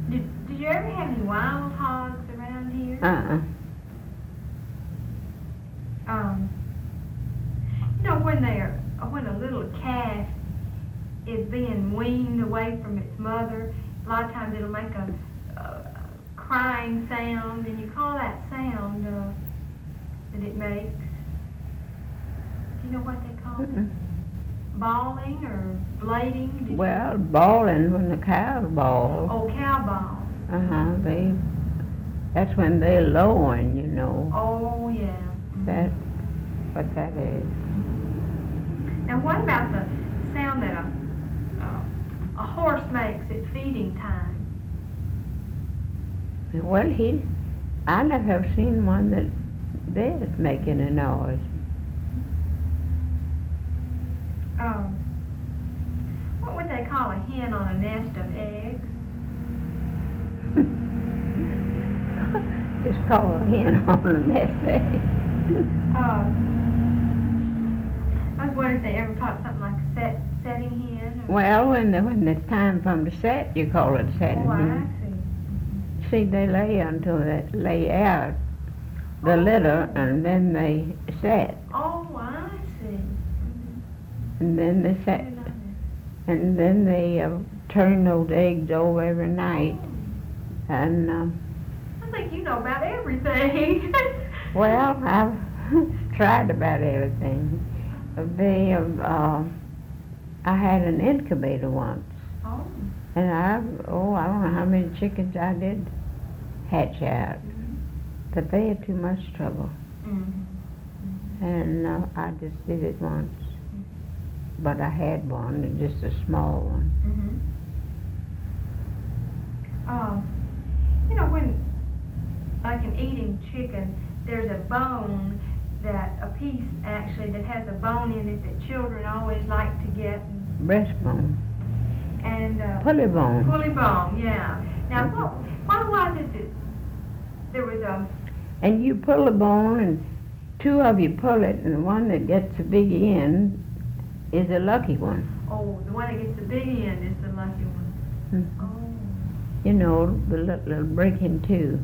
Did you ever have any wild hogs around here? Uh-uh. Um, when a little calf is being weaned away from its mother, a lot of times it'll make a crying sound, and you call that sound that it makes. Do you know what they call it? Bawling or blading? Well, bawling when the cows bawl. Oh, cow bawl. That's when they're lowing, Oh, yeah. That's what that is. Now, what about the sound that a horse makes at feeding time? Well, I never have seen one that's making a noise. What would they call a hen on a nest of eggs? Just call a hen on a nest egg. I was wondering if they ever caught something like a setting hen. Well, when it's time for them to set, you call it setting hen. I see. See, they lay until they lay out the litter, and then they set. Oh, I see. And then they set. And then they turn those eggs over every night. And, I think you know about everything. well, I've tried about everything. I had an incubator once. Oh. And I don't know how many chickens I did hatch out. But they had too much trouble. Mm-hmm. And I just did it once. But I had one, just a small one. When, like in eating chicken, there's a bone a piece actually that has a bone in it that children always like to get. Breastbone. And pulley bone. Pulley bone, yeah. Now, what was it that there was a... And you pull the bone, and two of you pull it, and the one that gets the big end is a lucky one. Oh, the one that gets the big end is the lucky one. Mm-hmm. Oh. The little break in two.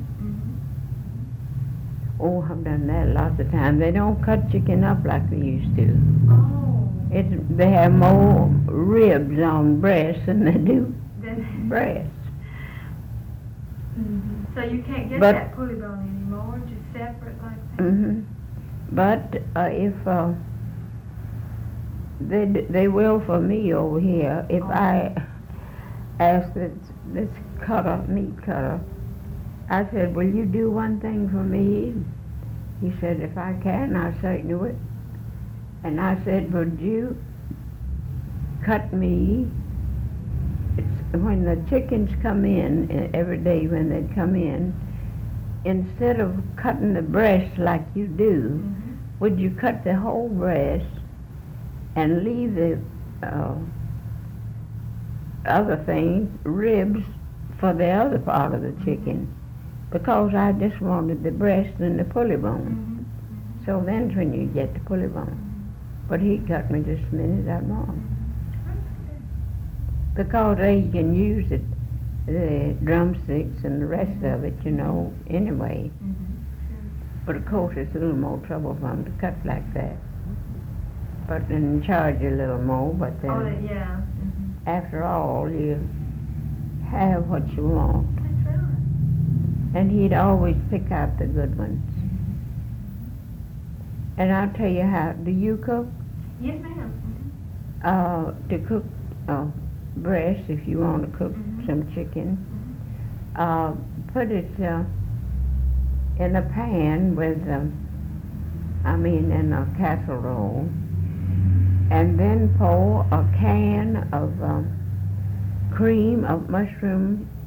Oh, I've done that lots of times. They don't cut chicken up like they used to. Oh. They have more ribs on breasts than they do breasts. Mm-hmm. So you can't get that pulley bone anymore, just separate like that? Mm-hmm. But if they will for me over here, if I ask this meat cutter, I said, will you do one thing for me? He said, if I can, I certainly would. And I said, would you cut me? When the chickens come in, every day when they come in, instead of cutting the breast like you do, would you cut the whole breast and leave the other things, ribs, for the other part of the chicken? Because I just wanted the breast and the pulley bone. So then's when you get the pulley bone. But he cut me just a minute that long. Because they can use it, the drumsticks and the rest of it, anyway. But of course it's a little more trouble for them to cut like that. But then charge a little more, but then after all you have what you want. And he'd always pick out the good ones. And I'll tell you how, do you cook? Yes, ma'am. To cook breast, if you want to cook some chicken, put it in a pan with, in a casserole, and then pour a can of cream of mushroom